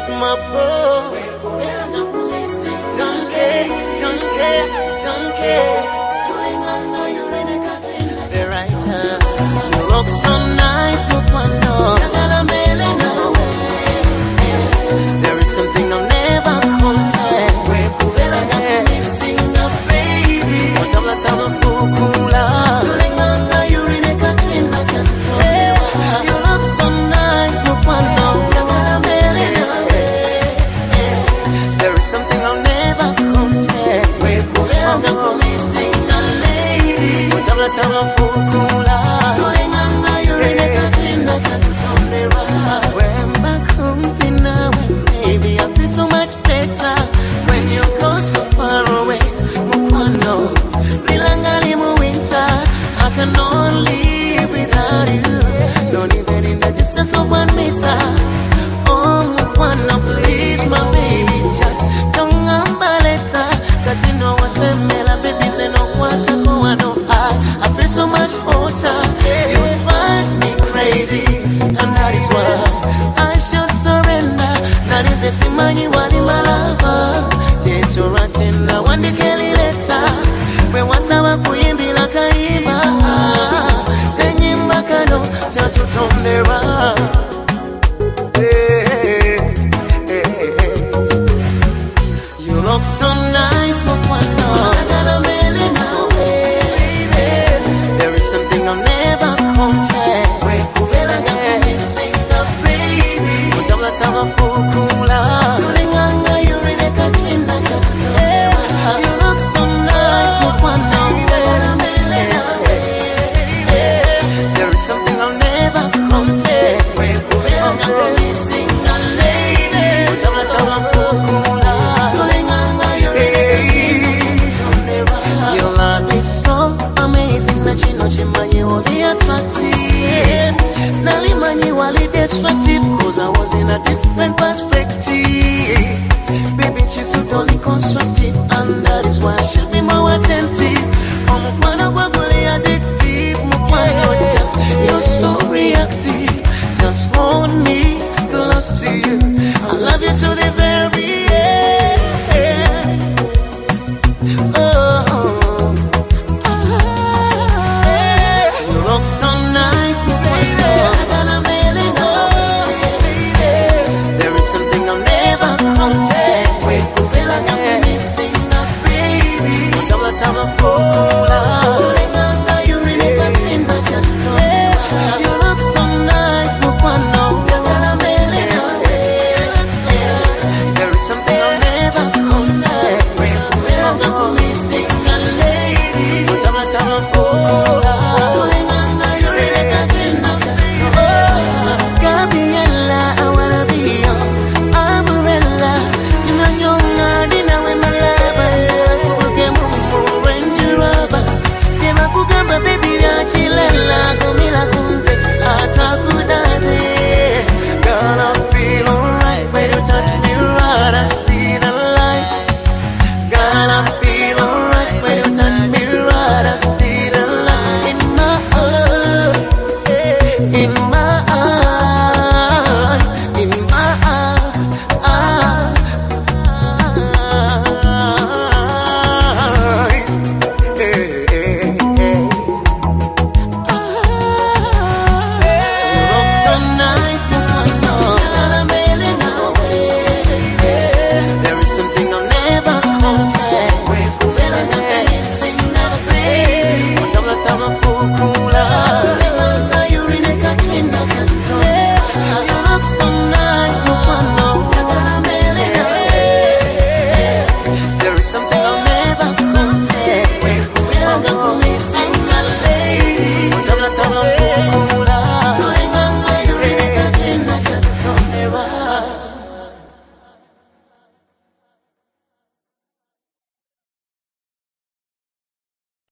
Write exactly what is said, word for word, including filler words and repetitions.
please my boy. Don't care, don't care, don't care. The right time. You look so nice, Mupano. There is something I'll never contain. Missing a baby. Whatever time of fukula. You look so nice, Mupano. There is something I'll never contain. Missing a lady. Whatever time of fukula. When back home, baby, I feel so much better when you go so far away. Mupano, Milangali mu winter, I can only live without you. Not even in the distance of one meter. Oh, Mupano, please, my baby, just don't ambaleta. Katino wasemela, baby, zeno kwata kwa no I. I feel so much hotter. You drive me crazy, and that is why I should surrender. That is a simani wali malava. Jeto ratina wandi keli leta. We wasawa kuimbi la kaima. Nenyimba kano chatu tondera. Hey, hey, hey. You look so nice, Mupano. There is something I'll never contain. Missing a baby. Whatever time of fukula. You look so nice, Mupano. There is something I'll never contain. Missing a lady. Whatever time of fukula. Your love is so amazing. Nachino chimanyi wali attractive. Nalimanyi wali destructive. Cause I was in a different perspective. Baby, she's so only constructive. And that is why I should